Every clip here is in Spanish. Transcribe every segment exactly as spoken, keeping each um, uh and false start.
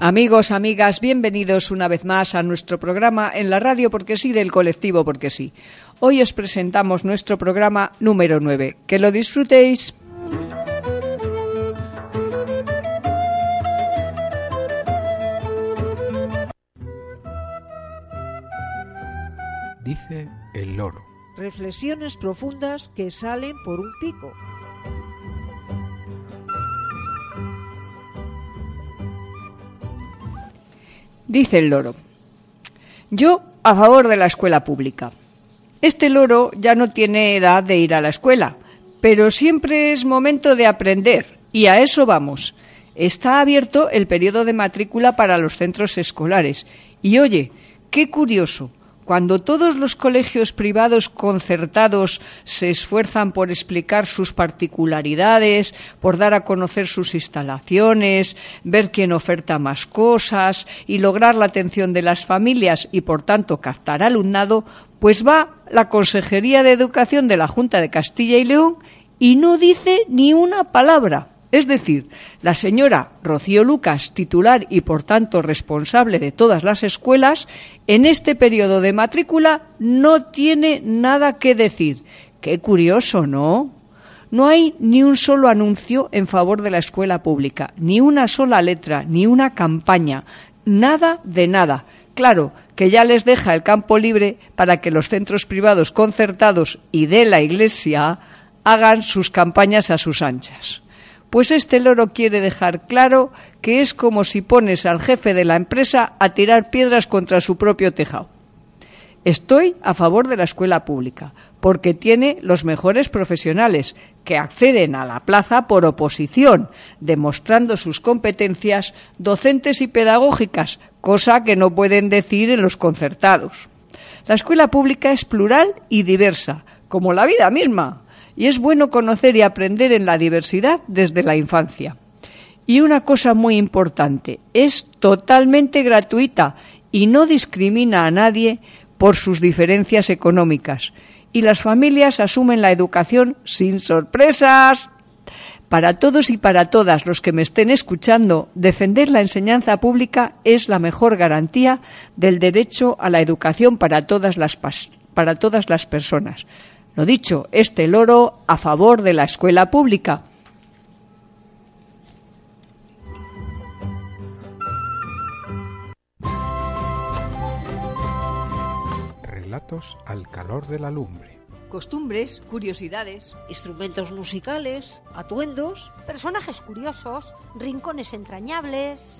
Amigos, amigas, bienvenidos una vez más a nuestro programa en la radio Porque Sí del colectivo Porque Sí. Hoy os presentamos nuestro programa número nueve. Que lo disfrutéis. Dice el loro. Reflexiones profundas que salen por un pico. Dice el loro. Yo a favor de la escuela pública. Este loro ya no tiene edad de ir a la escuela, pero siempre es momento de aprender, y a eso vamos. Está abierto el periodo de matrícula para los centros escolares. Y oye, qué curioso, cuando todos los colegios privados concertados se esfuerzan por explicar sus particularidades, por dar a conocer sus instalaciones, ver quién oferta más cosas y lograr la atención de las familias y, por tanto, captar alumnado, pues va la Consejería de Educación de la Junta de Castilla y León y no dice ni una palabra. Es decir, la señora Rocío Lucas, titular y por tanto responsable de todas las escuelas, en este periodo de matrícula no tiene nada que decir. Qué curioso, ¿no? No hay ni un solo anuncio en favor de la escuela pública, ni una sola letra, ni una campaña, nada de nada. Claro, que ya les deja el campo libre para que los centros privados concertados y de la Iglesia hagan sus campañas a sus anchas. Pues este loro quiere dejar claro que es como si pones al jefe de la empresa a tirar piedras contra su propio tejado. Estoy a favor de la escuela pública, porque tiene los mejores profesionales que acceden a la plaza por oposición, demostrando sus competencias docentes y pedagógicas, cosa que no pueden decir en los concertados. La escuela pública es plural y diversa, como la vida misma. Y es bueno conocer y aprender en la diversidad desde la infancia. Y una cosa muy importante, es totalmente gratuita y no discrimina a nadie por sus diferencias económicas. Y las familias asumen la educación sin sorpresas. Para todos y para todas los que me estén escuchando, defender la enseñanza pública es la mejor garantía del derecho a la educación para todas las, para todas las personas. Lo dicho, este loro a favor de la escuela pública. Relatos al calor de la lumbre. Costumbres, curiosidades, Instrumentos musicales, atuendos. Personajes curiosos, rincones entrañables.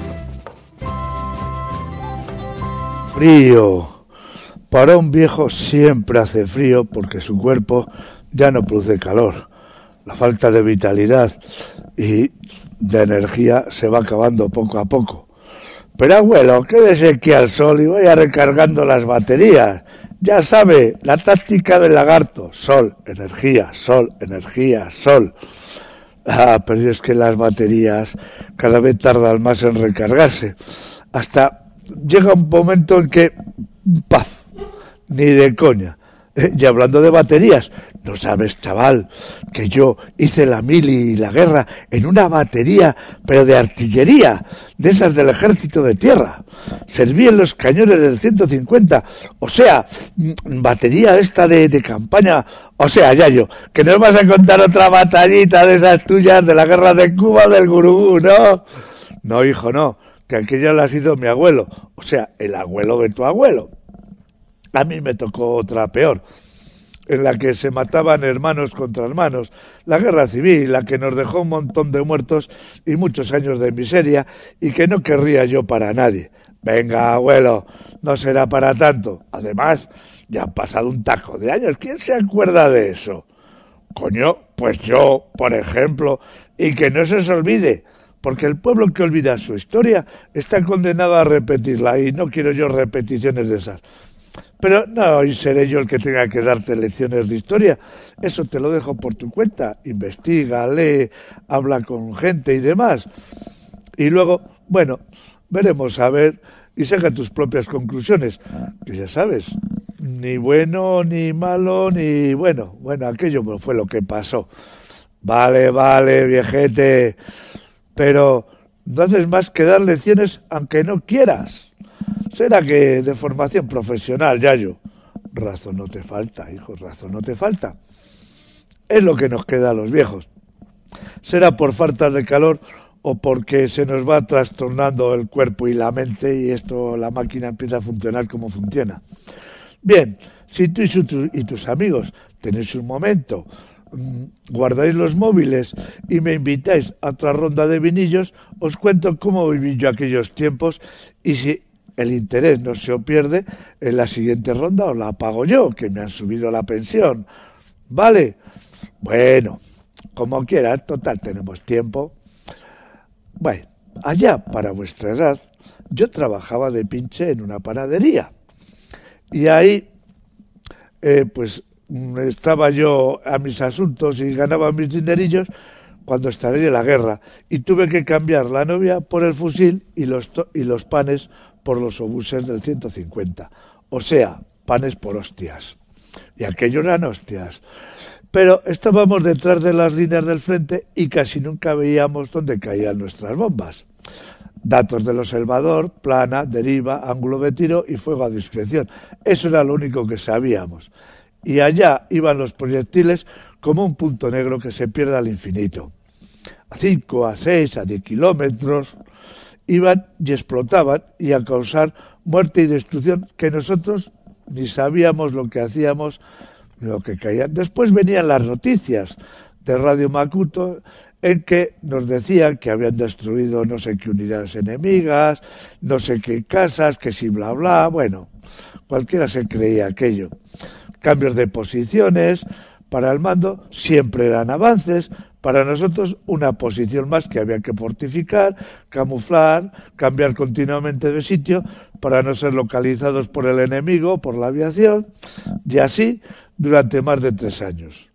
Frío. Para un viejo siempre hace frío porque su cuerpo ya no produce calor. La falta de vitalidad y de energía se va acabando poco a poco. Pero abuelo, quédese aquí al sol y vaya recargando las baterías. Ya sabe, la táctica del lagarto. Sol, energía, sol, energía, sol. Ah, pero es que las baterías cada vez tardan más en recargarse. Hasta llega un momento en que ¡paf! Ni de coña. Eh, y hablando de baterías, ¿no sabes, chaval, que yo hice la mili y la guerra en una batería, pero de artillería, de esas del ejército de tierra? Serví en los cañones del ciento cincuenta, o sea, batería esta de, de campaña, o sea, Yayo, que nos vas a contar otra batallita de esas tuyas de la guerra de Cuba del Gurugú, ¿no? No, hijo, no, que aquella la ha sido mi abuelo, o sea, el abuelo de tu abuelo. A mí me tocó otra peor, en la que se mataban hermanos contra hermanos, la guerra civil, la que nos dejó un montón de muertos y muchos años de miseria y que no querría yo para nadie. Venga, abuelo, no será para tanto. Además, ya han pasado un tajo de años. ¿Quién se acuerda de eso? Coño, pues yo, por ejemplo, y que no se os olvide, porque el pueblo que olvida su historia está condenado a repetirla y no quiero yo repeticiones de esas. Pero no hoy seré yo el que tenga que darte lecciones de historia. Eso te lo dejo por tu cuenta. Investiga, lee, habla con gente y demás. Y luego, bueno, veremos a ver y saca tus propias conclusiones. Que ya sabes, ni bueno, ni malo, ni bueno. Bueno, aquello fue lo que pasó. Vale, vale, viejete. Pero no haces más que dar lecciones aunque no quieras. Será que de formación profesional, Yayo. Razón no te falta, hijo, razón no te falta. Es lo que nos queda a los viejos. Será por falta de calor o porque se nos va trastornando el cuerpo y la mente y esto, la máquina empieza a funcionar como funciona. Bien, si tú y tus amigos tenéis un momento, guardáis los móviles y me invitáis a otra ronda de vinillos, os cuento cómo viví yo aquellos tiempos y si el interés no se os pierde, en la siguiente ronda os la pago yo, que me han subido la pensión. ¿Vale? Bueno, como quieras, total, tenemos tiempo. Bueno, allá para vuestra edad, yo trabajaba de pinche en una panadería. Y ahí, eh, pues, estaba yo a mis asuntos y ganaba mis dinerillos cuando estallé la guerra. Y tuve que cambiar la novia por el fusil y los, to- y los panes por los obuses del ciento cincuenta. O sea, panes por hostias. Y aquello eran hostias. Pero estábamos detrás de las líneas del frente y casi nunca veíamos dónde caían nuestras bombas. Datos del observador, plana, deriva, ángulo de tiro y fuego a discreción. Eso era lo único que sabíamos. Y allá iban los proyectiles como un punto negro que se pierde al infinito. A cinco, a seis, a diez kilómetros iban y explotaban y a causar muerte y destrucción que nosotros ni sabíamos lo que hacíamos, lo que caían. Después venían las noticias de Radio Macuto en que nos decían que habían destruido no sé qué unidades enemigas, no sé qué casas, que si bla bla, bueno, cualquiera se creía aquello. Cambios de posiciones, para el mando siempre eran avances, para nosotros una posición más que había que fortificar, camuflar, cambiar continuamente de sitio para no ser localizados por el enemigo, por la aviación, y así durante más de tres años.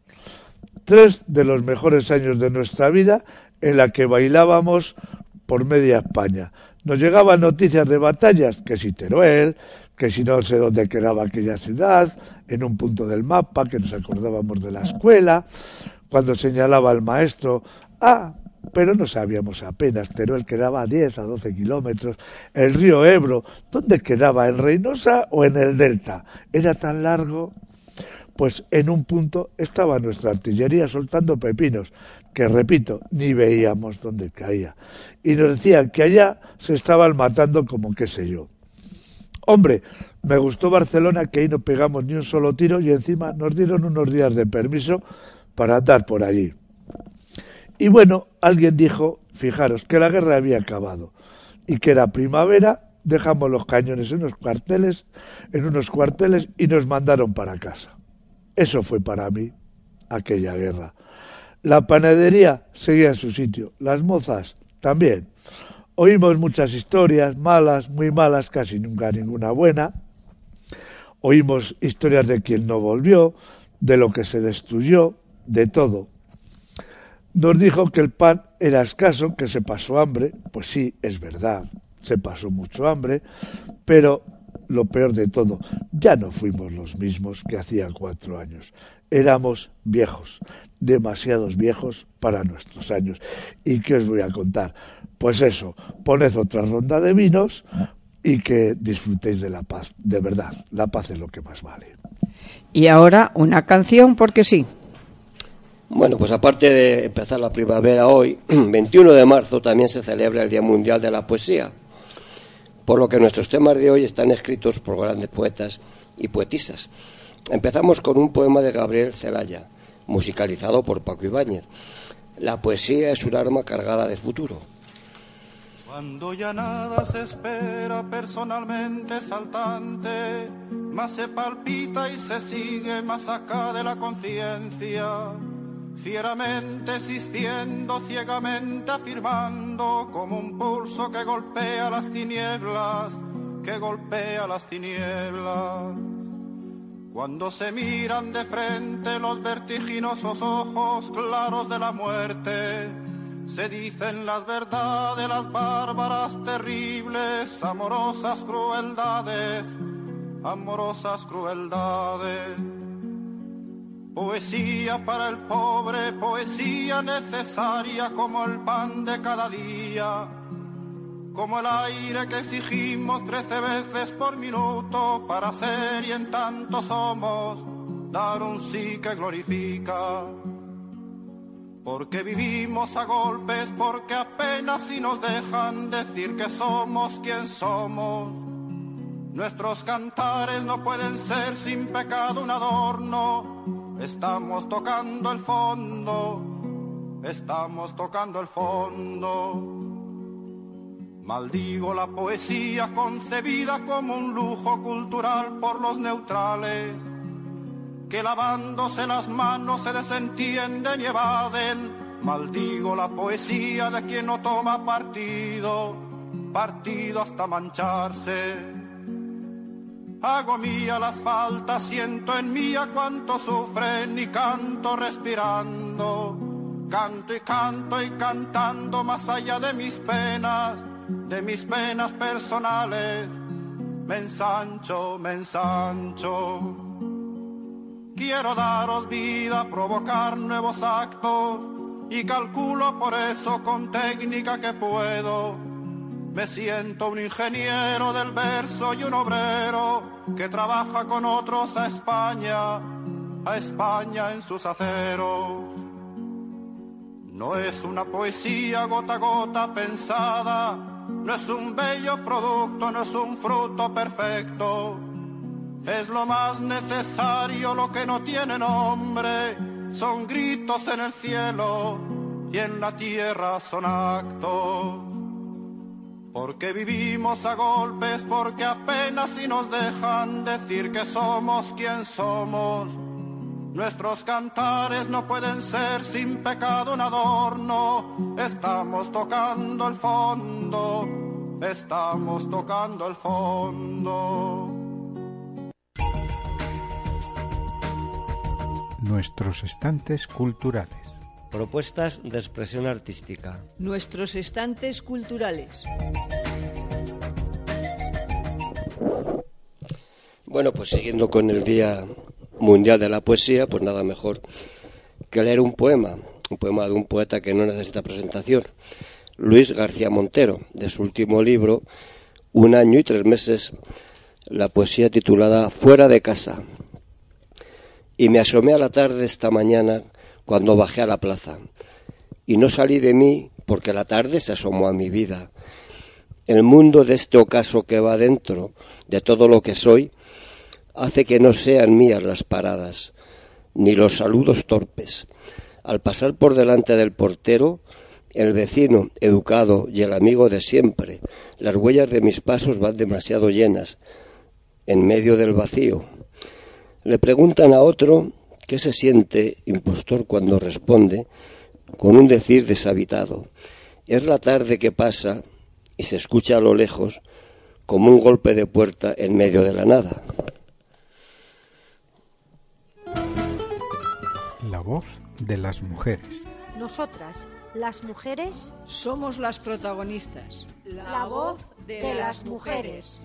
Tres de los mejores años de nuestra vida en la que bailábamos por media España. Nos llegaban noticias de batallas, que si Teruel, que si no sé dónde quedaba aquella ciudad, en un punto del mapa, que nos acordábamos de la escuela, cuando señalaba el maestro, ah, pero no sabíamos apenas, Teruel quedaba a diez, a doce kilómetros, el río Ebro, ¿dónde quedaba? ¿En Reynosa o en el Delta? Era tan largo. Pues en un punto estaba nuestra artillería soltando pepinos, que repito, ni veíamos dónde caía. Y nos decían que allá se estaban matando como qué sé yo. Hombre, me gustó Barcelona, que ahí no pegamos ni un solo tiro y encima nos dieron unos días de permiso para andar por allí. Y bueno, alguien dijo, fijaros, que la guerra había acabado y que era primavera, dejamos los cañones en unos cuarteles, en unos cuarteles y nos mandaron para casa. Eso fue para mí aquella guerra. La panadería seguía en su sitio, las mozas también. Oímos muchas historias, malas, muy malas, casi nunca ninguna buena. Oímos historias de quien no volvió, de lo que se destruyó, de todo. Nos dijo que el pan era escaso, que se pasó hambre. Pues sí, es verdad, se pasó mucho hambre, pero lo peor de todo, ya no fuimos los mismos que hacía cuatro años. Éramos viejos, demasiados viejos para nuestros años. ¿Y qué os voy a contar? Pues eso, poned otra ronda de vinos y que disfrutéis de la paz. De verdad, la paz es lo que más vale. Y ahora una canción, porque sí. Bueno, pues aparte de empezar la primavera hoy, veintiuno de marzo también se celebra el Día Mundial de la Poesía, por lo que nuestros temas de hoy están escritos por grandes poetas y poetisas. Empezamos con un poema de Gabriel Celaya, musicalizado por Paco Ibáñez. La poesía es un arma cargada de futuro. Cuando ya nada se espera personalmente saltante, más se palpita y se sigue más acá de la conciencia, fieramente existiendo, ciegamente afirmando, como un pulso que golpea las tinieblas, que golpea las tinieblas. Cuando se miran de frente los vertiginosos ojos claros de la muerte, se dicen las verdades, las bárbaras, terribles, amorosas crueldades, amorosas crueldades. Poesía para el pobre, poesía necesaria como el pan de cada día, como el aire que exigimos trece veces por minuto para ser y en tanto somos, dar un sí que glorifica. Porque vivimos a golpes, porque apenas si nos dejan decir que somos quien somos. Nuestros cantares no pueden ser sin pecado un adorno. Estamos tocando el fondo, estamos tocando el fondo. Maldigo la poesía concebida como un lujo cultural por los neutrales, que lavándose las manos se desentienden y evaden. Maldigo la poesía de quien no toma partido, partido hasta mancharse. Hago mía las faltas, siento en mía cuánto sufren y canto respirando. Canto y canto y cantando más allá de mis penas, de mis penas personales. Me ensancho, me ensancho. Quiero daros vida, provocar nuevos actos y calculo por eso con técnica que puedo. Me siento un ingeniero del verso y un obrero que trabaja con otros a España, a España en sus aceros. No es una poesía gota a gota pensada, no es un bello producto, no es un fruto perfecto. Es lo más necesario, lo que no tiene nombre, son gritos en el cielo y en la tierra son actos. Porque vivimos a golpes, porque apenas si nos dejan decir que somos quien somos. Nuestros cantares no pueden ser sin pecado un adorno. Estamos tocando el fondo, estamos tocando el fondo. Nuestros estantes culturales. Propuestas de expresión artística. Nuestros estantes culturales. Bueno, pues siguiendo con el Día Mundial de la Poesía, pues nada mejor que leer un poema, un poema de un poeta que no necesita presentación, Luis García Montero, de su último libro, Un año y tres meses, la poesía titulada Fuera de casa. Y me asomé a la tarde esta mañana cuando bajé a la plaza, y no salí de mí porque la tarde se asomó a mi vida. El mundo de este ocaso que va dentro de todo lo que soy hace que no sean mías las paradas, ni los saludos torpes. Al pasar por delante del portero, el vecino educado y el amigo de siempre, las huellas de mis pasos van demasiado llenas, en medio del vacío. Le preguntan a otro ¿qué se siente impostor cuando responde con un decir deshabitado? Es la tarde que pasa y se escucha a lo lejos como un golpe de puerta en medio de la nada. La voz de las mujeres. Nosotras, las mujeres, Somos las protagonistas. la voz de las mujeres.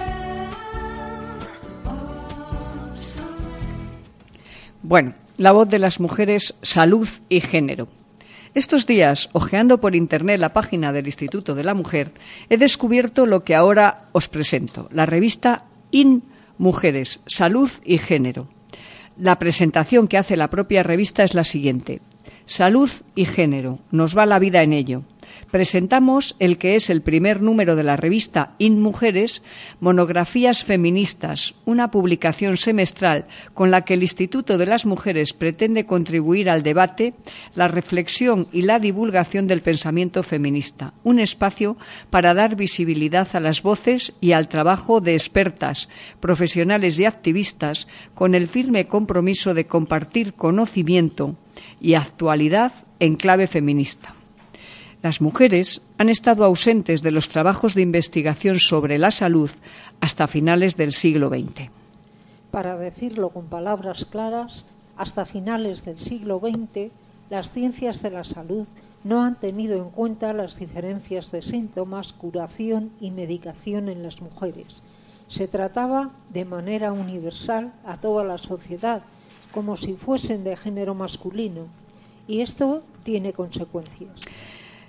Bueno, la voz de las mujeres, salud y género. Estos días, hojeando por internet la página del Instituto de la Mujer, he descubierto lo que ahora os presento, la revista In Mujeres, Salud y Género. La presentación que hace la propia revista es la siguiente. Salud y género, nos va la vida en ello. Presentamos el que es el primer número de la revista In Mujeres, Monografías Feministas, una publicación semestral con la que el Instituto de las Mujeres pretende contribuir al debate, la reflexión y la divulgación del pensamiento feminista, un espacio para dar visibilidad a las voces y al trabajo de expertas, profesionales y activistas con el firme compromiso de compartir conocimiento y actualidad en clave feminista. Las mujeres han estado ausentes de los trabajos de investigación sobre la salud hasta finales del siglo veinte. Para decirlo con palabras claras, hasta finales del siglo veinte, las ciencias de la salud no han tenido en cuenta las diferencias de síntomas, curación y medicación en las mujeres. Se trataba de manera universal a toda la sociedad, como si fuesen de género masculino, y esto tiene consecuencias.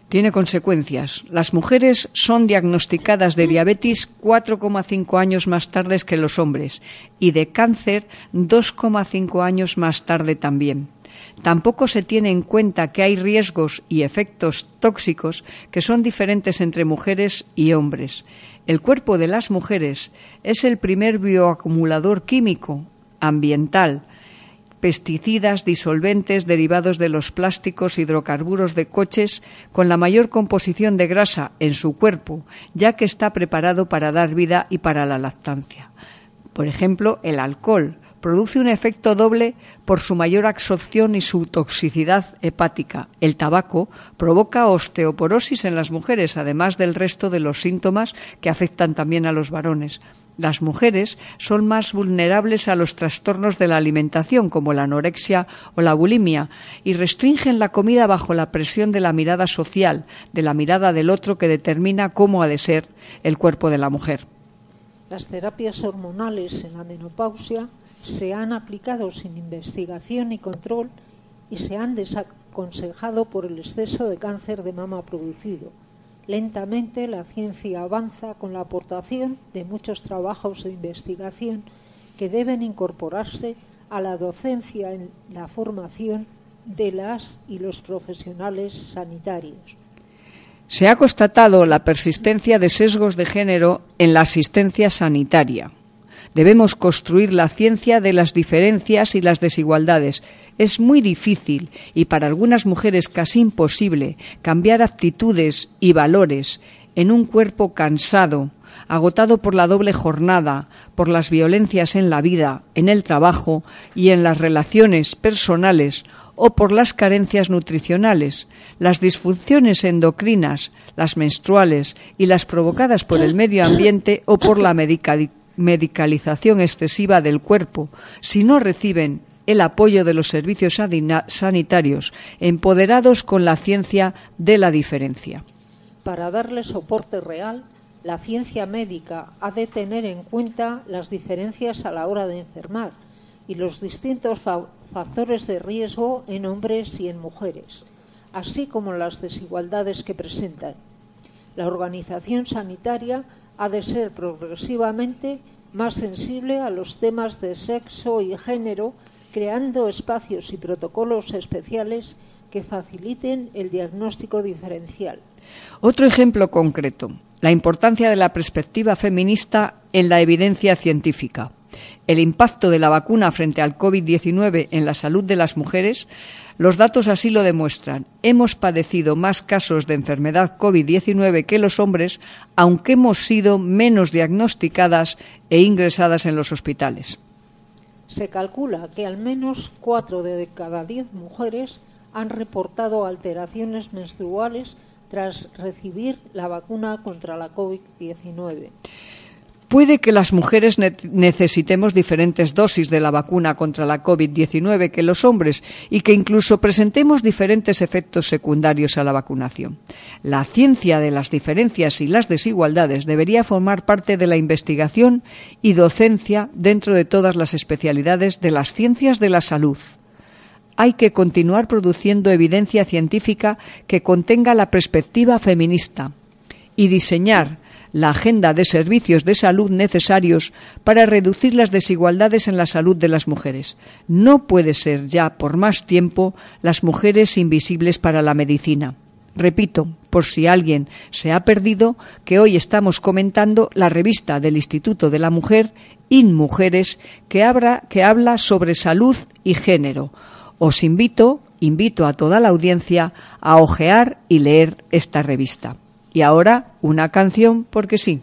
Tiene consecuencias. Las mujeres son diagnosticadas de diabetes cuatro coma cinco años más tarde que los hombres y de cáncer dos coma cinco años más tarde también. Tampoco se tiene en cuenta que hay riesgos y efectos tóxicos que son diferentes entre mujeres y hombres. El cuerpo de las mujeres es el primer bioacumulador químico, ambiental, pesticidas, disolventes, derivados de los plásticos, hidrocarburos de coches, con la mayor composición de grasa en su cuerpo, ya que está preparado para dar vida y para la lactancia. Por ejemplo, el alcohol produce un efecto doble por su mayor absorción y su toxicidad hepática. El tabaco provoca osteoporosis en las mujeres, además del resto de los síntomas que afectan también a los varones. Las mujeres son más vulnerables a los trastornos de la alimentación, como la anorexia o la bulimia, y restringen la comida bajo la presión de la mirada social, de la mirada del otro que determina cómo ha de ser el cuerpo de la mujer. Las terapias hormonales en la menopausia se han aplicado sin investigación y control y se han desaconsejado por el exceso de cáncer de mama producido. Lentamente la ciencia avanza con la aportación de muchos trabajos de investigación que deben incorporarse a la docencia en la formación de las y los profesionales sanitarios. Se ha constatado la persistencia de sesgos de género en la asistencia sanitaria. Debemos construir la ciencia de las diferencias y las desigualdades. Es muy difícil y para algunas mujeres casi imposible cambiar actitudes y valores en un cuerpo cansado, agotado por la doble jornada, por las violencias en la vida, en el trabajo y en las relaciones personales o por las carencias nutricionales, las disfunciones endocrinas, las menstruales y las provocadas por el medio ambiente o por la medicalización medicalización excesiva del cuerpo, si no reciben el apoyo de los servicios sanitarios, empoderados con la ciencia de la diferencia. Para darle soporte real, la ciencia médica ha de tener en cuenta las diferencias a la hora de enfermar y los distintos fa- factores de riesgo en hombres y en mujeres, así como las desigualdades que presentan. La organización sanitaria ha de ser progresivamente más sensible a los temas de sexo y género, creando espacios y protocolos especiales que faciliten el diagnóstico diferencial. Otro ejemplo concreto, la importancia de la perspectiva feminista en la evidencia científica. El impacto de la vacuna frente al COVID diecinueve en la salud de las mujeres, los datos así lo demuestran. Hemos padecido más casos de enfermedad COVID diecinueve que los hombres, aunque hemos sido menos diagnosticadas e ingresadas en los hospitales. Se calcula que al menos cuatro de cada diez mujeres han reportado alteraciones menstruales tras recibir la vacuna contra la COVID diecinueve. Puede que las mujeres ne- necesitemos diferentes dosis de la vacuna contra la COVID diecinueve que los hombres y que incluso presentemos diferentes efectos secundarios a la vacunación. La ciencia de las diferencias y las desigualdades debería formar parte de la investigación y docencia dentro de todas las especialidades de las ciencias de la salud. Hay que continuar produciendo evidencia científica que contenga la perspectiva feminista y diseñar la agenda de servicios de salud necesarios para reducir las desigualdades en la salud de las mujeres. No puede ser ya por más tiempo las mujeres invisibles para la medicina. Repito, por si alguien se ha perdido, que hoy estamos comentando la revista del Instituto de la Mujer, InMujeres, que habla, que habla sobre salud y género. Os invito, invito a toda la audiencia a hojear y leer esta revista. Y ahora, una canción porque sí.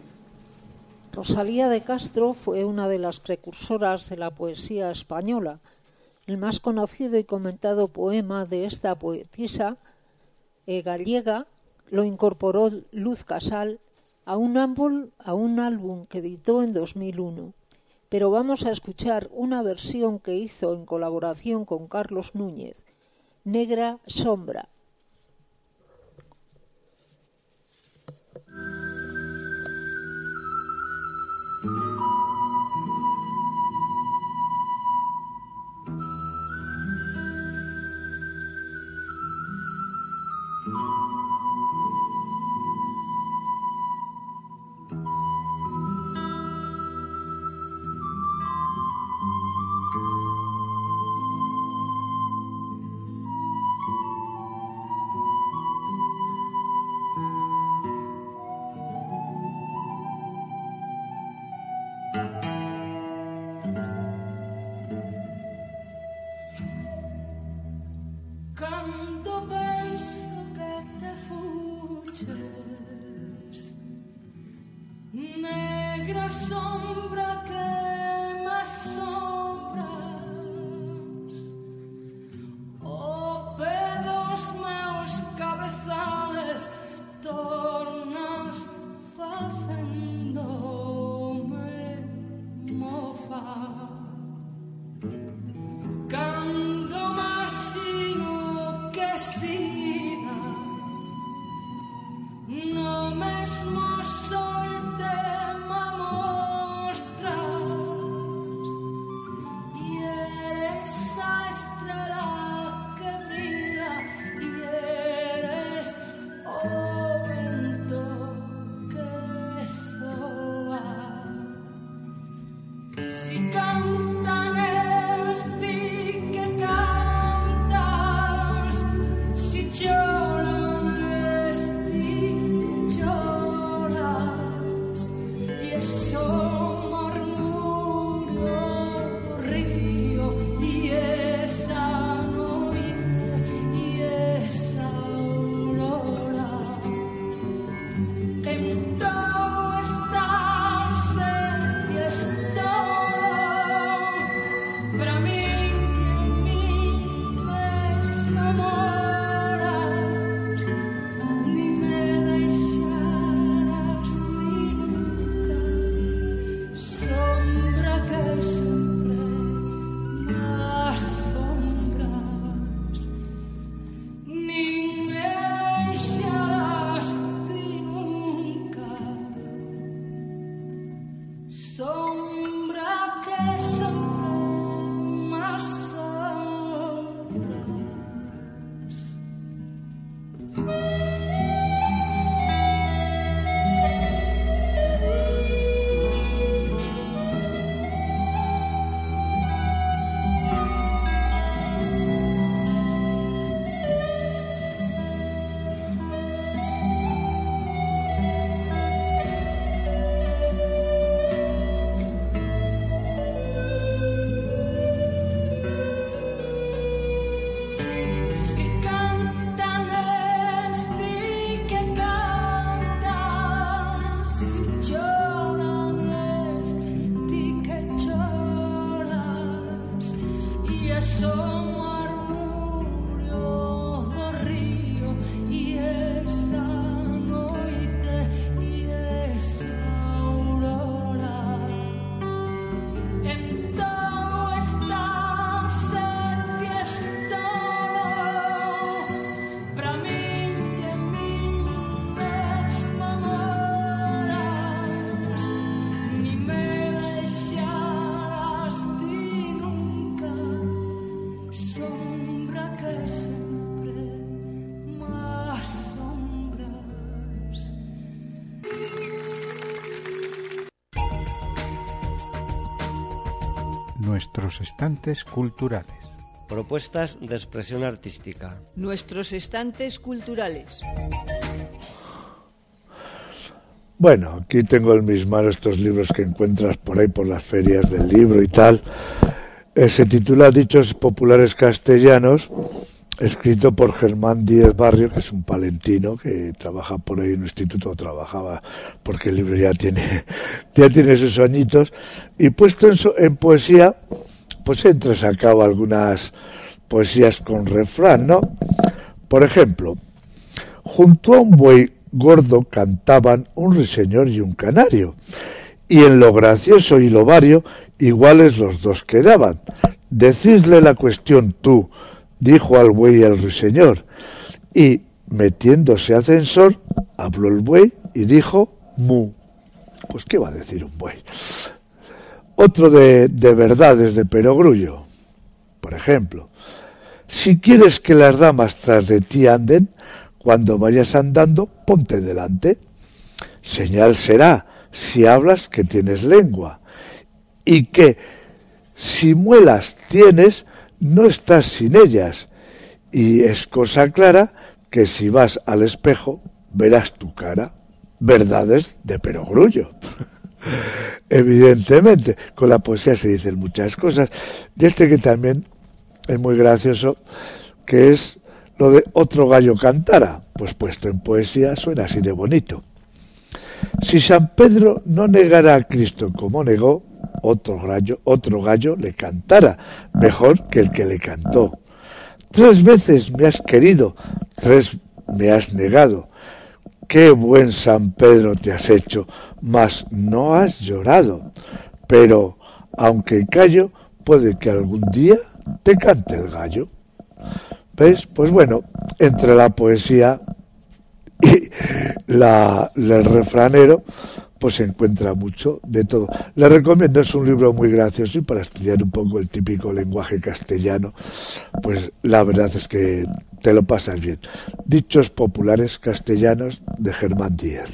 Rosalía de Castro fue una de las precursoras de la poesía española. El más conocido y comentado poema de esta poetisa eh, gallega lo incorporó Luz Casal a un, álbum, a un álbum que editó en dos mil uno. Pero vamos a escuchar una versión que hizo en colaboración con Carlos Núñez, Negra Sombra. sombra que m'assombres, oh, pedos meus cabezales, tornas facéndome mofar. Cando imagino que siga no mesmo sol te mostras, e eres a estrela que brilla, e eres o vento que soa. Si cantan es ti que cantas, si lloran es ti que lloras, y eso murmurio do río, y esa noite, y esa aurora. En todo estás, y es todo, para mí. Nuestros estantes culturales. Propuestas de expresión artística. Nuestros estantes culturales. Bueno, aquí tengo en mis manos estos libros que encuentras por ahí por las ferias del libro y tal. Eh, se titula Dichos Populares Castellanos, escrito por Germán Díez Barrio, que es un palentino que trabaja por ahí en un instituto, trabajaba porque el libro ya tiene ya tiene sus añitos, y puesto en, so, en poesía, pues he entresacado algunas poesías con refrán, ¿no? Por ejemplo, junto a un buey gordo cantaban un ruiseñor y un canario, y en lo gracioso y lo vario iguales los dos quedaban. Decidle la cuestión tú, dijo al buey el ruiseñor, y metiéndose a censor, habló el buey y dijo mu. Pues ¿qué va a decir un buey? Otro de, de verdades de perogrullo. Por ejemplo, si quieres que las damas tras de ti anden, cuando vayas andando, ponte delante. Señal será, si hablas, que tienes lengua, y que, si muelas tienes, no estás sin ellas, y es cosa clara que si vas al espejo verás tu cara. Verdades de perogrullo. Evidentemente, con la poesía se dicen muchas cosas, y este que también es muy gracioso, que es lo de otro gallo cantara, pues puesto en poesía suena así de bonito. Si San Pedro no negara a Cristo como negó, otro gallo, otro gallo le cantara, mejor que el que le cantó. Tres veces me has querido, tres me has negado. Qué buen San Pedro te has hecho, mas no has llorado. Pero, aunque callo, puede que algún día te cante el gallo. ¿Ves? Pues bueno, entre la poesía y la, el refranero, pues se encuentra mucho de todo. Le recomiendo, es un libro muy gracioso y para estudiar un poco el típico lenguaje castellano, pues la verdad es que te lo pasas bien. Dichos populares castellanos de Germán Díaz.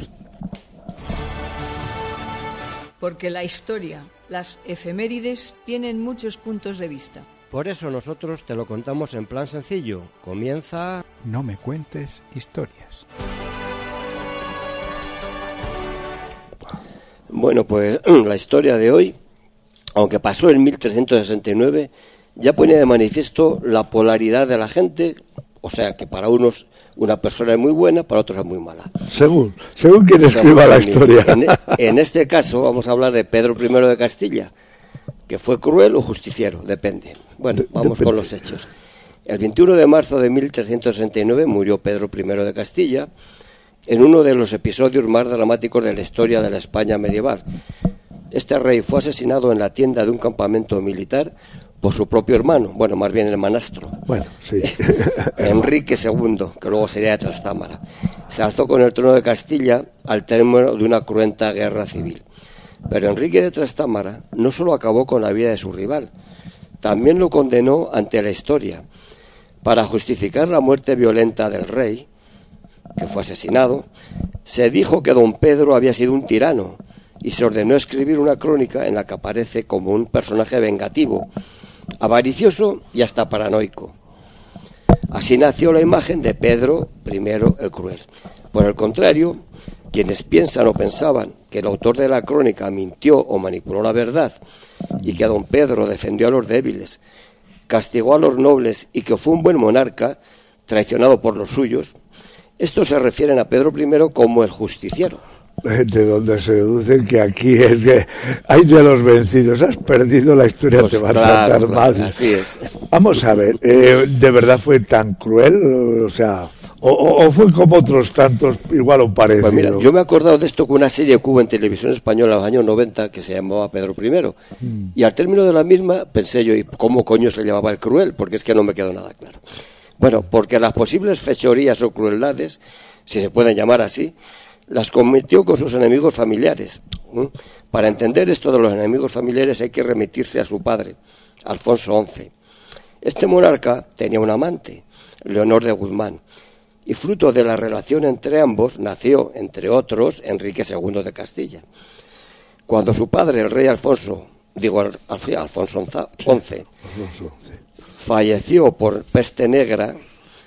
Porque la historia, las efemérides, tienen muchos puntos de vista. Por eso nosotros te lo contamos en plan sencillo. Comienza... No me cuentes historias. Bueno, pues la historia de hoy, aunque pasó en mil trescientos sesenta y nueve, ya ponía de manifiesto la polaridad de la gente, o sea que para unos una persona es muy buena, para otros es muy mala. Según, según quien escriba la historia. En, en este caso vamos a hablar de Pedro primero de Castilla, que fue cruel o justiciero, depende. Bueno, vamos depende. Con los hechos. El veintiuno de marzo de mil trescientos sesenta y nueve murió Pedro primero de Castilla, en uno de los episodios más dramáticos de la historia de la España medieval. Este rey fue asesinado en la tienda de un campamento militar por su propio hermano, bueno, más bien el hermanastro, bueno, sí. Enrique segundo, que luego sería de Trastámara. Se alzó con el trono de Castilla al término de una cruenta guerra civil. Pero Enrique de Trastámara no solo acabó con la vida de su rival, también lo condenó ante la historia. Para justificar la muerte violenta del rey, que fue asesinado, se dijo que don Pedro había sido un tirano y se ordenó escribir una crónica en la que aparece como un personaje vengativo, avaricioso y hasta paranoico. Así nació la imagen de Pedro primero el Cruel. Por el contrario, quienes piensan o pensaban que el autor de la crónica mintió o manipuló la verdad y que don Pedro defendió a los débiles, castigó a los nobles y que fue un buen monarca, traicionado por los suyos, estos se refieren a Pedro primero como el justiciero. De donde se deduce que aquí es que hay de los vencidos, has perdido, la historia pues te va claro, a tratar claro, mal. Así es. Vamos a ver, eh, ¿de verdad fue tan cruel? O sea, o, o, o fue como otros tantos, igual o parecido. Pues mira, yo me he acordado de esto con una serie que hubo en televisión española en los años noventa que se llamaba Pedro primero. Mm. Y al término de la misma pensé yo, ¿y cómo coño se le llamaba el cruel? Porque es que no me quedó nada claro. Bueno, porque las posibles fechorías o crueldades, si se pueden llamar así, las cometió con sus enemigos familiares. ¿Mm? Para entender esto de los enemigos familiares hay que remitirse a su padre, Alfonso once. Este monarca tenía un amante, Leonor de Guzmán, y fruto de la relación entre ambos nació, entre otros, Enrique segundo de Castilla. Cuando su padre, el rey Alfonso, digo Alfonso once, falleció por peste negra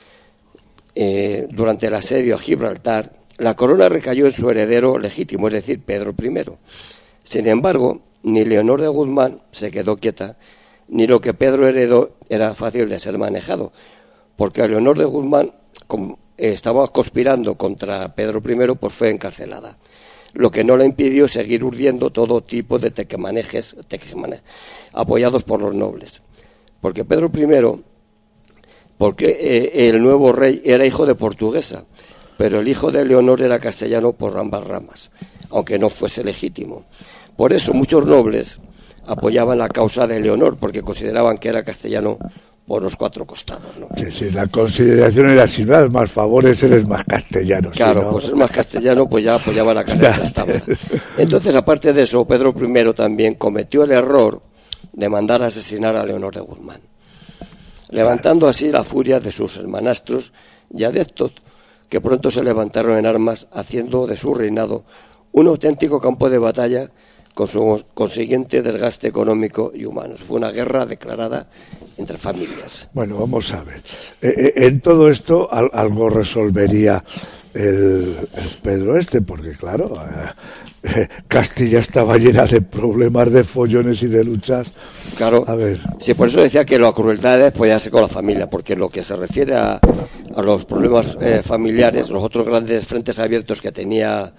eh, durante el asedio a Gibraltar, la corona recayó en su heredero legítimo, es decir, Pedro primero. Sin embargo, ni Leonor de Guzmán se quedó quieta, ni lo que Pedro heredó era fácil de ser manejado, porque Leonor de Guzmán como, eh, estaba conspirando contra Pedro primero, pues fue encarcelada, lo que no le impidió seguir urdiendo todo tipo de tequemanejes, tequemanejes apoyados por los nobles. Porque Pedro primero, porque eh, el nuevo rey era hijo de portuguesa, pero el hijo de Leonor era castellano por ambas ramas, aunque no fuese legítimo. Por eso muchos nobles apoyaban la causa de Leonor, porque consideraban que era castellano por los cuatro costados, ¿no? Sí, sí, la consideración era, si no das más favores, eres más castellano. Claro, si no... pues ser más castellano, pues ya apoyaba la casa de Trastámara. Entonces, aparte de eso, Pedro primero también cometió el error de mandar a asesinar a Leonor de Guzmán, levantando así la furia de sus hermanastros y adeptos, que pronto se levantaron en armas, haciendo de su reinado un auténtico campo de batalla con su consiguiente desgaste económico y humano. Fue una guerra declarada entre familias. Bueno, vamos a ver. Eh, en todo esto al, algo resolvería el, el Pedro este, porque claro, eh, Castilla estaba llena de problemas, de follones y de luchas. Claro, a ver. Sí, por eso decía que la crueldad podía ser con la familia, porque lo que se refiere a, a los problemas eh, familiares, los otros grandes frentes abiertos que tenía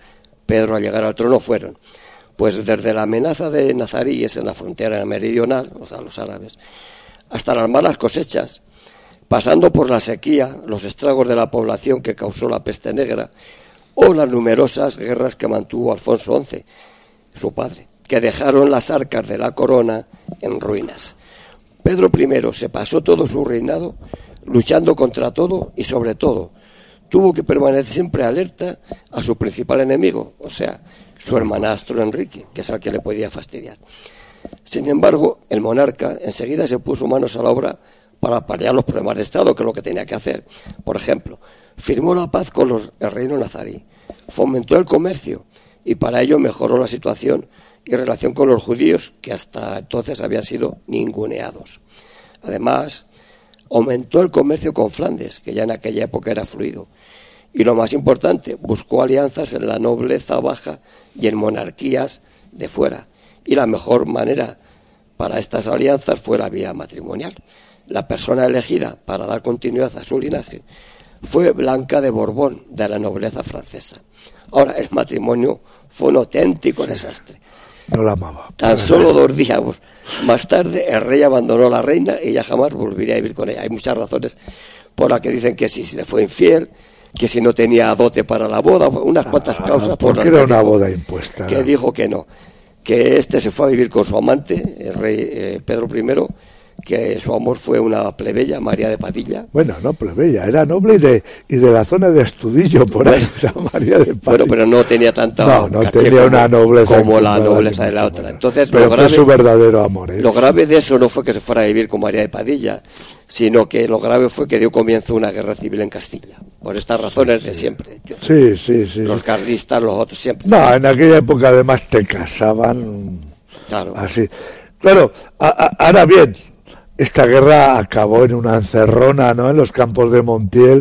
Pedro al llegar al trono fueron, pues desde la amenaza de nazaríes en la frontera meridional, o sea, los árabes, hasta las malas cosechas, pasando por la sequía, los estragos de la población que causó la peste negra, o las numerosas guerras que mantuvo Alfonso once, su padre, que dejaron las arcas de la corona en ruinas. Pedro primero se pasó todo su reinado luchando contra todo y sobre todo tuvo que permanecer siempre alerta a su principal enemigo, o sea, su hermanastro Enrique, que es al que le podía fastidiar. Sin embargo, el monarca enseguida se puso manos a la obra para paliar los problemas de Estado, que es lo que tenía que hacer. Por ejemplo, firmó la paz con los, el reino nazarí, fomentó el comercio y para ello mejoró la situación y relación con los judíos, que hasta entonces habían sido ninguneados. Además, aumentó el comercio con Flandes, que ya en aquella época era fluido. Y lo más importante, buscó alianzas en la nobleza baja y en monarquías de fuera. Y la mejor manera para estas alianzas fue la vía matrimonial. La persona elegida para dar continuidad a su linaje fue Blanca de Borbón, de la nobleza francesa. Ahora, el matrimonio fue un auténtico desastre. No la amaba. Tan solo dos días más tarde, el rey abandonó a la reina y ya jamás volvería a vivir con ella. Hay muchas razones por las que dicen que si le fue infiel, que si no tenía dote para la boda, unas ah, cuantas causas por las que era que una dijo, boda impuesta. Que dijo que no, que este se fue a vivir con su amante, el rey eh, Pedro primero, que su amor fue una plebeya, María de Padilla. Bueno, no plebeya, era noble y de, y de la zona de Astudillo, por bueno, ahí, esa María de Padilla. Bueno, pero no tenía tanta no, no tenía una nobleza como la nobleza de la otra. Entonces, pero lo grave, fue su verdadero amor. ¿eh? Lo grave de eso no fue que se fuera a vivir con María de Padilla, sino que lo grave fue que dio comienzo una guerra civil en Castilla, por estas razones de siempre. Yo, sí, sí, sí. Los carlistas, los otros, siempre. No, en aquella época además te casaban claro. así. Claro, a, a, ahora bien, esta guerra acabó en una encerrona, ¿no?, en los campos de Montiel.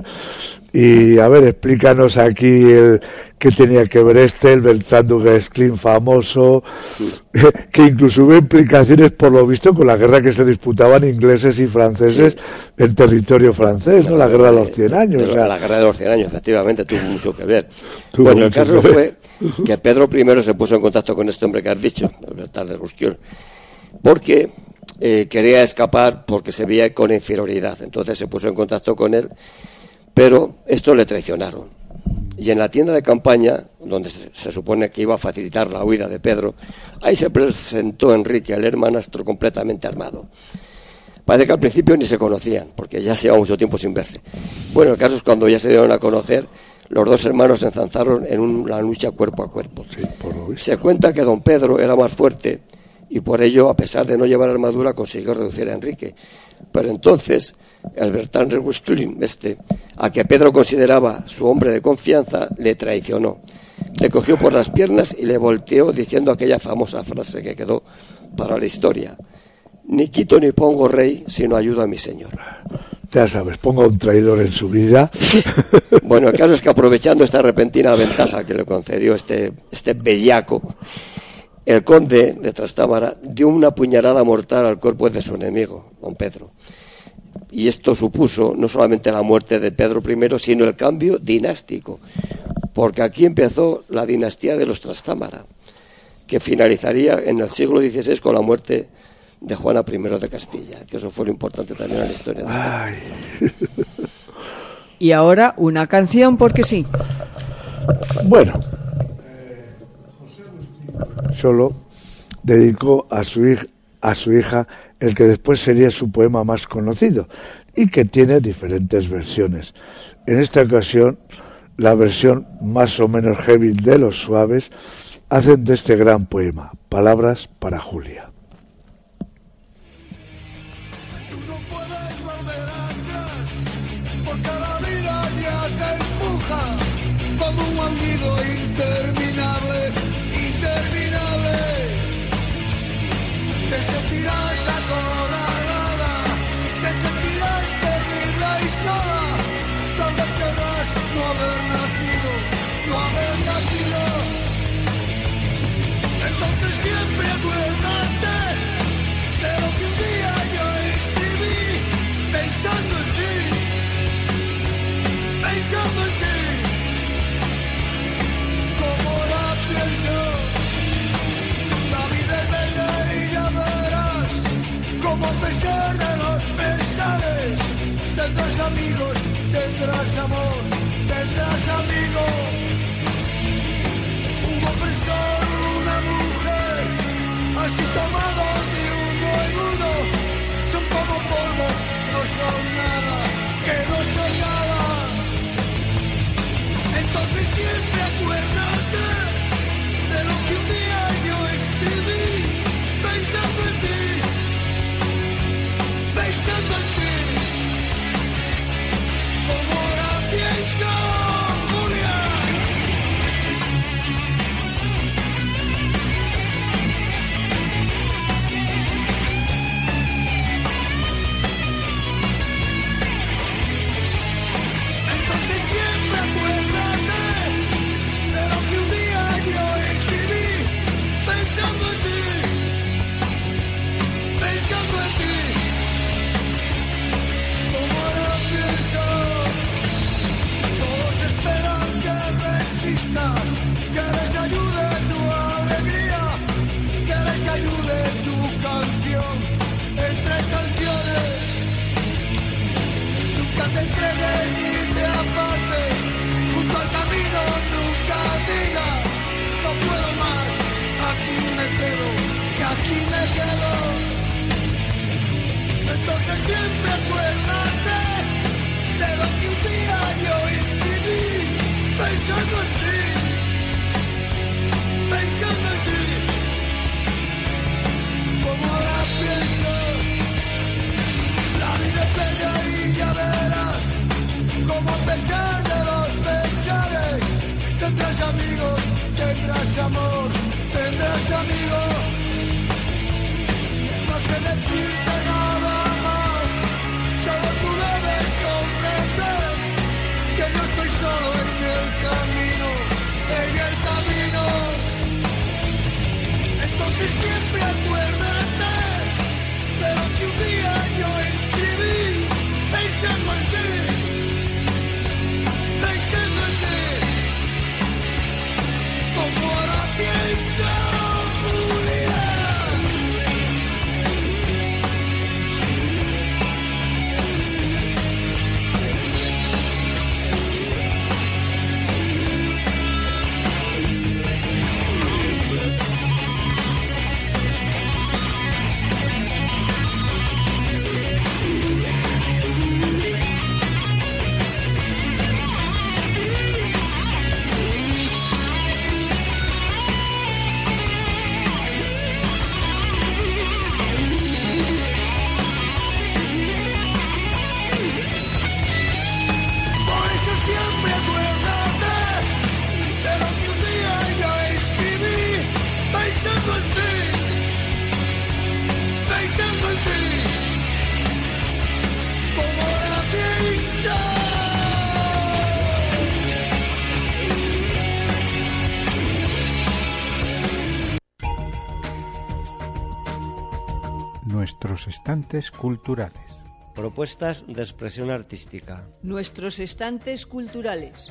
Y, a ver, explícanos aquí el qué tenía que ver este, el Beltrán du Guesclin famoso, sí. que incluso hubo implicaciones, por lo visto, con la guerra que se disputaban ingleses y franceses sí. en territorio francés, ¿no? La, la guerra de los cien años. De, o sea. La guerra de los cien años, efectivamente, tuvo mucho que ver. Bueno, el caso fue que Pedro primero se puso en contacto con este hombre que has dicho, el Beltrán de Guesclin, porque eh, quería escapar porque se veía con inferioridad. Entonces se puso en contacto con él, pero esto le traicionaron. Y en la tienda de campaña, donde se, se supone que iba a facilitar la huida de Pedro, ahí se presentó Enrique, el hermanastro, completamente armado. Parece que al principio ni se conocían, porque ya se llevaba mucho tiempo sin verse. Bueno, el caso es cuando ya se dieron a conocer, los dos hermanos se enzanzaron en una lucha cuerpo a cuerpo. Sí, por lo visto. Se cuenta que don Pedro era más fuerte y por ello, a pesar de no llevar armadura, consiguió reducir a Enrique. Pero entonces, el Bertrand de Guesclin, este, a que Pedro consideraba su hombre de confianza, le traicionó. Le cogió por las piernas y le volteó diciendo aquella famosa frase que quedó para la historia: ni quito ni pongo rey, sino ayudo a mi señor. Ya sabes, ponga un traidor en su vida. Bueno, el caso es que aprovechando esta repentina ventaja que le concedió este, este bellaco, el conde de Trastámara dio una puñalada mortal al cuerpo de su enemigo, don Pedro. Y esto supuso no solamente la muerte de Pedro primero, sino el cambio dinástico, porque aquí empezó la dinastía de los Trastámara, que finalizaría en el siglo dieciséis con la muerte de Juana primero de Castilla, que eso fue lo importante también en la historia de España. Y ahora una canción, porque sí. Bueno, solo dedicó a su hija, a su hija el que después sería su poema más conocido y que tiene diferentes versiones. En esta ocasión, la versión más o menos heavy de Los Suaves hacen de este gran poema Palabras para Julia. Tú no puedes volver atrás, porque la vida ya te empuja como un aullido interminable, interminable. Te sentirás acorralada, te sentirás perdida y sola, tal vez querrás no haber nacido, no haber nacido. Entonces siempre acuérdate de lo que un día yo escribí, pensando en ti, pensando en ti, como la pesar de los pesares, tendrás amigos, tendrás amor, tendrás amigos. Un hombre solo, una mujer, así tomados de uno en uno, son como polvo, no son nada, que no son nada. Entonces siempre acuérdate de lo que un día yo escribí, pensando en ti, pensando en ti, como ahora pienso, Julia. Entonces siempre acuérdate de lo que un día yo escribí, pensando en ti, pensando en ti, como ahora pienso. Todos esperan que resistas, que les ayude tu alegría, que les ayude tu canción, entre canciones. Nunca te entregues ni te apartes, junto al camino nunca digas, no puedo más, aquí me quedo, que aquí me quedo. Entonces siempre acuérdate de lo que un día yo escribí, pensando en ti, pensando en ti, como ahora pienso. La vida es bella y ya verás, como a pesar de los pesares, tendrás amigos, tendrás amor, tendrás amigos. No se necesita nada más, solo tú debes comprender que yo estoy solo en el camino, en el camino. Entonces siempre acuérdate de lo que un día yo escribí, pensando en ti, pensando en ti, como ahora pienso, Julia. Por eso siempre acuérdate de lo que un día yo escribí, pensando en ti, pensando en ti, como ahora pienso. Nuestros estantes culturales. Propuestas de expresión artística. Nuestros estantes culturales.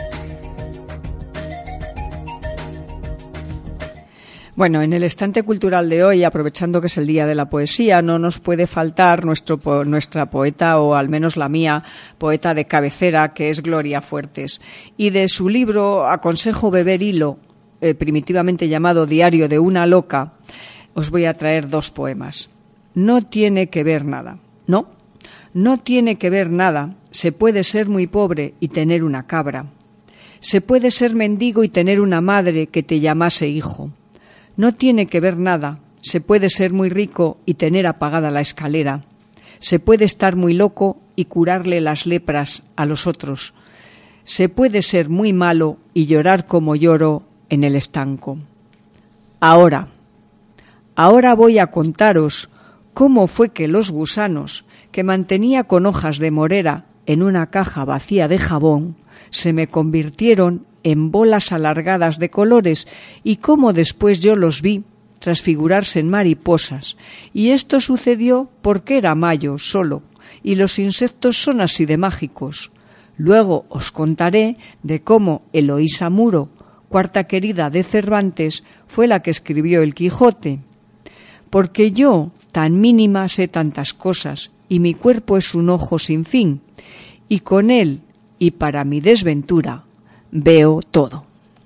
Bueno, en el estante cultural de hoy, aprovechando que es el Día de la Poesía, no nos puede faltar nuestro, nuestra poeta, o al menos la mía, poeta de cabecera, que es Gloria Fuertes. Y de su libro Aconsejo beber hilo, eh, primitivamente llamado Diario de una loca, os voy a traer dos poemas. No tiene que ver nada. No, no tiene que ver nada. Se puede ser muy pobre y tener una cabra. Se puede ser mendigo y tener una madre que te llamase hijo. No tiene que ver nada. Se puede ser muy rico y tener apagada la escalera. Se puede estar muy loco y curarle las lepras a los otros. Se puede ser muy malo y llorar como lloro en el estanco. Ahora, ahora voy a contaros cómo fue que los gusanos, que mantenía con hojas de morera en una caja vacía de jabón, se me convirtieron en bolas alargadas de colores, y cómo después yo los vi transfigurarse en mariposas. Y esto sucedió porque era mayo solo, y los insectos son así de mágicos. Luego os contaré de cómo Eloísa Muro, cuarta querida de Cervantes, fue la que escribió el Quijote. porque yo, tan mínima, sé tantas cosas, y mi cuerpo es un ojo sin fin, y con él, y para mi desventura, veo todo.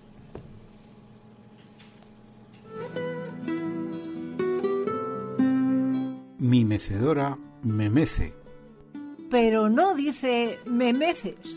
Mi mecedora me mece. Pero no dice me meces.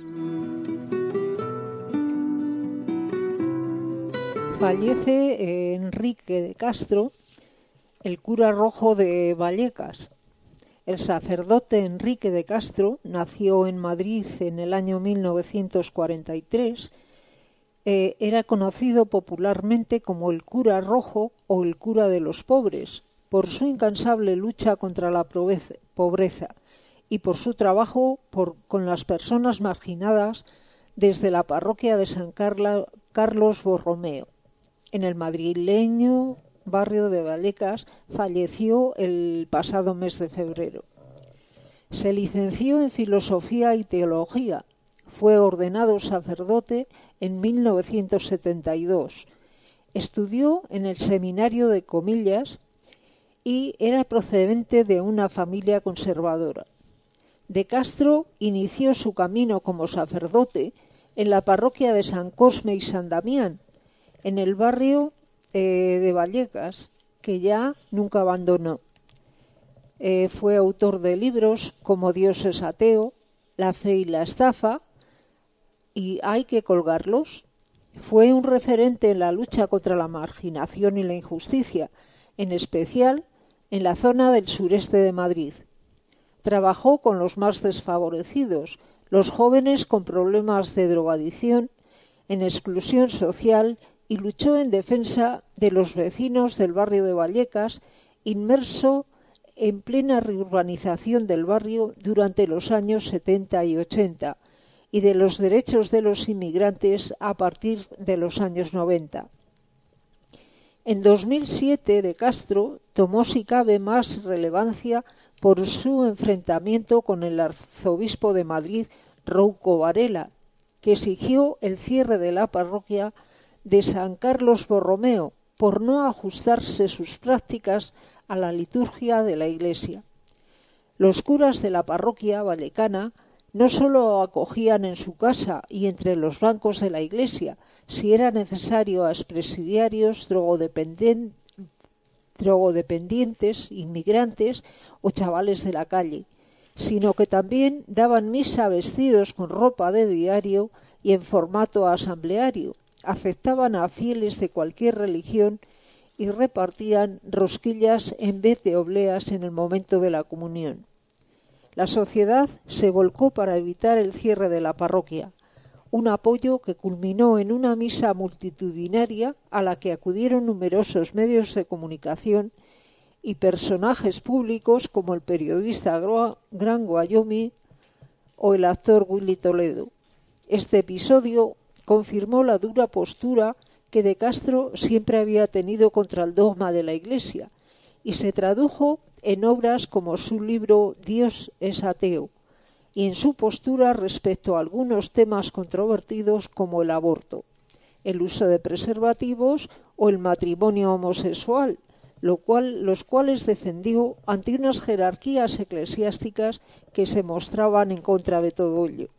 Fallece Enrique de Castro, el cura rojo de Vallecas. El sacerdote Enrique de Castro nació en Madrid en el año mil novecientos cuarenta y tres. Eh, era conocido popularmente como el cura rojo o el cura de los pobres, por su incansable lucha contra la pobreza y por su trabajo por, con las personas marginadas desde la parroquia de San Carla, Carlos Borromeo. En el madrileño barrio de Vallecas falleció el pasado mes de febrero. Se licenció en Filosofía y Teología. Fue ordenado sacerdote en mil novecientos setenta y dos. Estudió en el seminario de Comillas y era procedente de una familia conservadora. De Castro inició su camino como sacerdote en la parroquia de San Cosme y San Damián, en el barrio eh, de Vallecas, que ya nunca abandonó. Eh, fue autor de libros como Dios es ateo, La fe y la estafa y Hay que colgarlos. Fue un referente en la lucha contra la marginación y la injusticia, en especial en la zona del sureste de Madrid. Trabajó con los más desfavorecidos, los jóvenes con problemas de drogadicción, en exclusión social, y luchó en defensa de los vecinos del barrio de Vallecas, inmerso en plena reurbanización del barrio durante los años setenta y ochenta, y de los derechos de los inmigrantes a partir de los años noventa. En dos mil siete, De Castro tomó, si cabe, más relevancia por su enfrentamiento con el arzobispo de Madrid, Rouco Varela, que exigió el cierre de la parroquia de San Carlos Borromeo por no ajustarse sus prácticas a la liturgia de la Iglesia. Los curas de la parroquia vallecana no sólo acogían en su casa y entre los bancos de la Iglesia, si era necesario, a expresidiarios, drogodependen- drogodependientes, inmigrantes o chavales de la calle, sino que también daban misa vestidos con ropa de diario y en formato asambleario, aceptaban a fieles de cualquier religión y repartían rosquillas en vez de obleas en el momento de la comunión. La sociedad se volcó para evitar el cierre de la parroquia, un apoyo que culminó en una misa multitudinaria a la que acudieron numerosos medios de comunicación y personajes públicos como el periodista Gran Guayomi o el actor Willy Toledo. Este episodio confirmó la dura postura que De Castro siempre había tenido contra el dogma de la Iglesia y se tradujo en obras como su libro Dios es ateo y en su postura respecto a algunos temas controvertidos como el aborto, el uso de preservativos o el matrimonio homosexual, lo cual, los cuales defendió ante unas jerarquías eclesiásticas que se mostraban en contra de todo ello.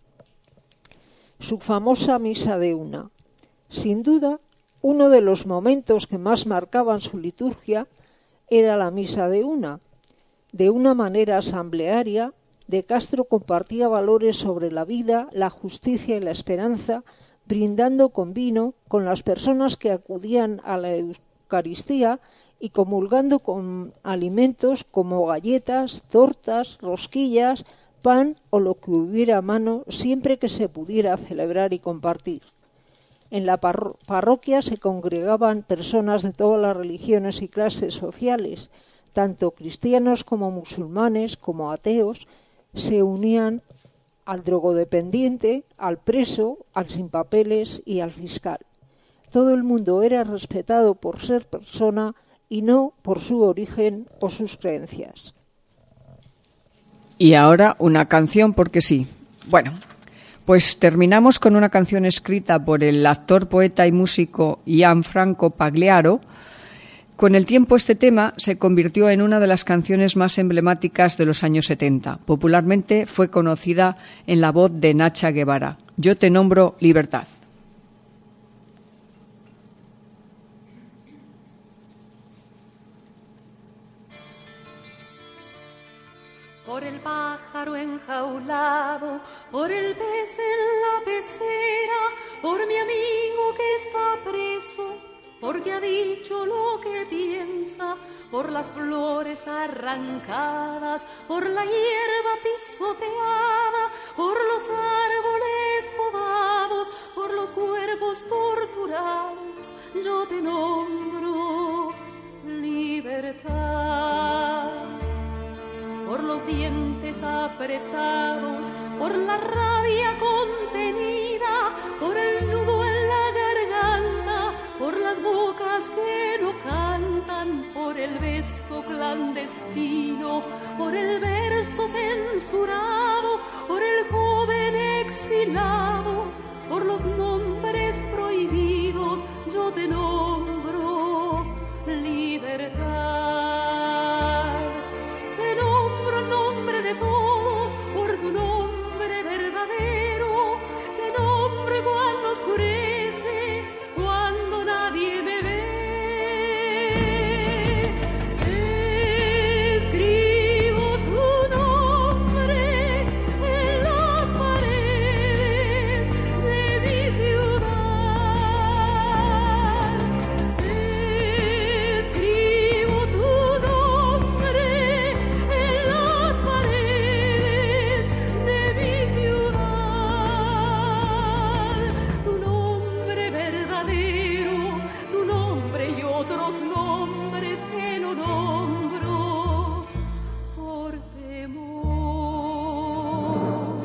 Su famosa misa de una. Sin duda, uno de los momentos que más marcaban su liturgia era la misa de una. De una manera asamblearia, De Castro compartía valores sobre la vida, la justicia y la esperanza, brindando con vino con las personas que acudían a la Eucaristía y comulgando con alimentos como galletas, tortas, rosquillas, pan o lo que hubiera a mano siempre que se pudiera celebrar y compartir. En la parro- parroquia se congregaban personas de todas las religiones y clases sociales, tanto cristianos como musulmanes como ateos, se unían al drogodependiente, al preso, al sin papeles y al fiscal. Todo el mundo era respetado por ser persona y no por su origen o sus creencias. Y ahora una canción porque sí. Bueno, pues terminamos con una canción escrita por el actor, poeta y músico Gianfranco Pagliaro, Con el tiempo este tema se convirtió en una de las canciones más emblemáticas de los años setenta. Popularmente fue conocida en la voz de Nacha Guevara. Yo te nombro Libertad. Por el pájaro enjaulado, por el pez en la pecera, por mi amigo que está preso, porque ha dicho lo que piensa, por las flores arrancadas, por la hierba pisoteada, por los árboles podados, por los cuerpos torturados, yo te nombro libertad. Por los dientes apretados, por la rabia contenida, por el nudo en la garganta, por las bocas que no cantan, por el beso clandestino, por el verso censurado, por el joven exilado, por los nombres prohibidos, yo te nombro libertad. Te nombro en nombre de todos, por tu nombre verdadero, te nombro cuando oscurece, cuando nadie me ve. Escribo tu nombre en las paredes de mi ciudad. Escribo tu nombre en las paredes de mi ciudad. Tu nombre verdadero, tu nombre y otros nombres que no nombro por temor.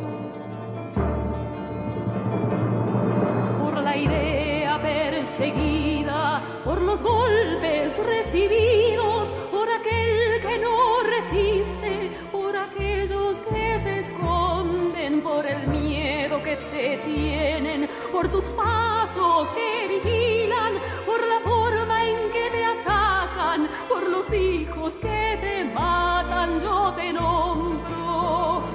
Por la idea perseguida, por los golpes recibidos, por aquel que no resiste, por aquellos que se esconden, por el miedo que te tienen, por tus pasos que vigilan, por la forma en que te atacan, por los hijos que te matan, yo te nombro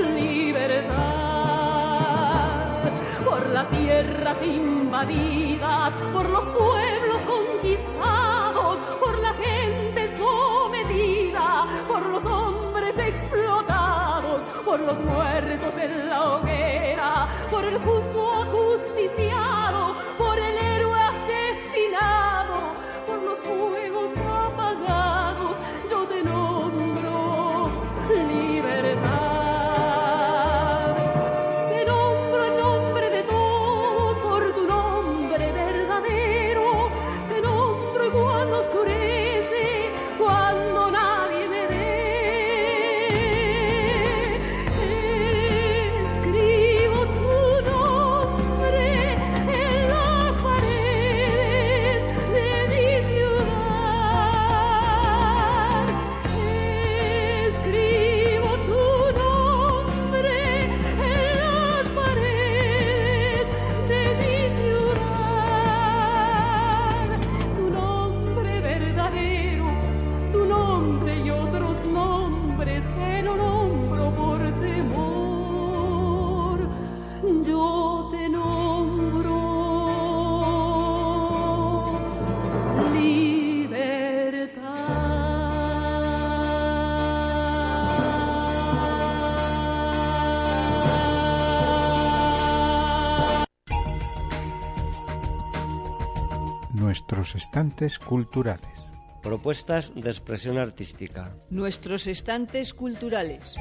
libertad. Por las tierras invadidas, por los pueblos conquistados, por la gente sometida, por los hombres explotados, por los muertos en la hoguera, por el justo ajusticiado, por el héroe asesinado, por los fuegos apagados, yo te nombro libertad. Te nombro en nombre de todos, por tu nombre verdadero, te nombro cuando oscurece, cuando nadie me ve. Escribo tu nombre en las paredes de mi ciudad. Escribo tu nombre en las paredes de mi ciudad. Tu nombre verdadero, tu nombre y otros nombres que no nombro por temor, yo te nombro libertad. Nuestros estantes culturales. Propuestas de expresión artística. Nuestros estantes culturales.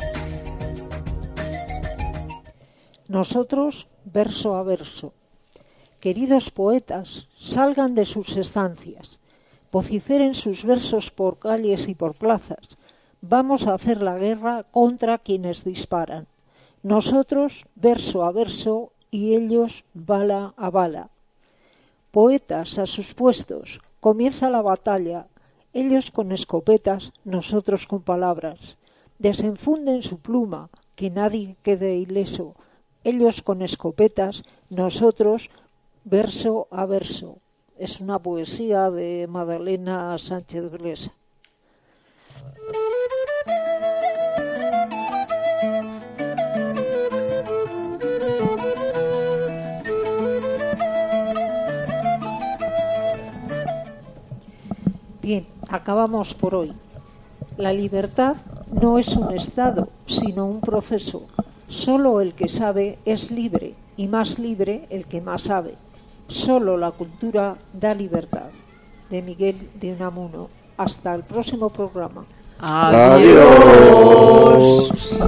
Nosotros, verso a verso. Queridos poetas, salgan de sus estancias, vociferen sus versos por calles y por plazas. Vamos a hacer la guerra contra quienes disparan. Nosotros, verso a verso, y ellos, bala a bala. Poetas a sus puestos, comienza la batalla, ellos con escopetas, nosotros con palabras. Desenfunden su pluma, que nadie quede ileso, ellos con escopetas, nosotros verso a verso. Es una poesía de Madalena Sánchez Glesa. Bien, acabamos por hoy. La libertad no es un estado, sino un proceso. Solo el que sabe es libre, y más libre el que más sabe. Solo la cultura da libertad. De Miguel de Unamuno. Hasta el próximo programa. Adiós.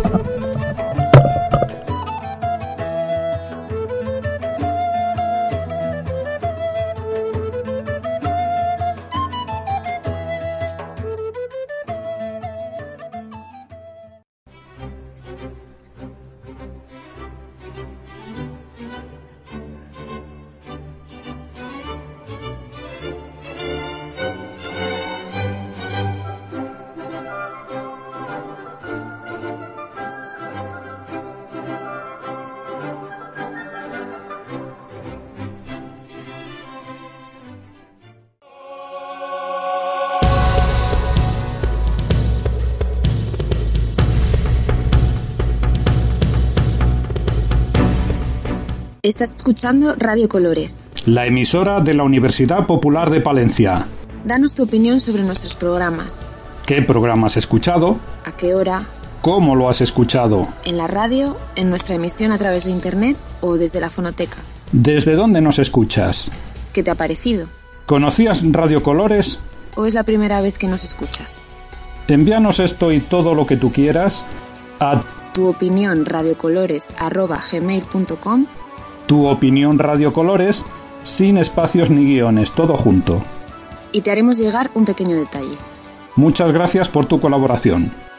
Estás escuchando Radio Colores, la emisora de la Universidad Popular de Palencia. Danos tu opinión sobre nuestros programas. ¿Qué programa has escuchado? ¿A qué hora? ¿Cómo lo has escuchado? ¿En la radio, en nuestra emisión a través de internet o desde la fonoteca? ¿Desde dónde nos escuchas? ¿Qué te ha parecido? ¿Conocías Radio Colores? ¿O es la primera vez que nos escuchas? Envíanos esto y todo lo que tú quieras a tu opinión radiocolores arroba gmail punto com. Tu opinión Radio Colores, sin espacios ni guiones, todo junto. Y te haremos llegar un pequeño detalle. Muchas gracias por tu colaboración.